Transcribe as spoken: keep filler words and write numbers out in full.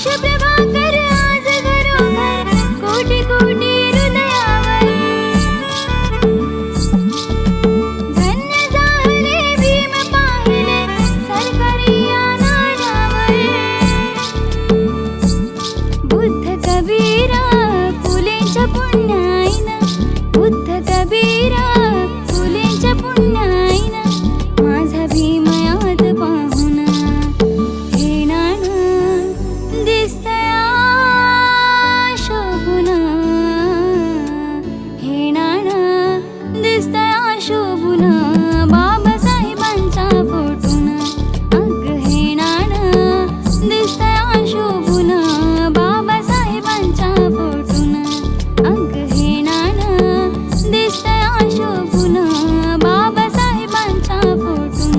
प्रभाकर आज घरोघर कोटी कोटी हृदयावर धन्य झाले भीम पाहिले सरकारी या नाण्यावर बुद्ध कबीरा फुलेंच्या पुण्याईनं बुद्ध कबीरा फुलेंच्या पुण्याईनं माझा भीम याद पाहून हे नाणं दिसतया शोभून हे नाणं दिसतया शोभून बाबासाहेबांच्या फोटून अग हे नाणं दिसतया शोभून बाबासाहेबांच्या फोटून अग हे नाणं दिसतया शोभून बाबासाहेबांच्या फोटून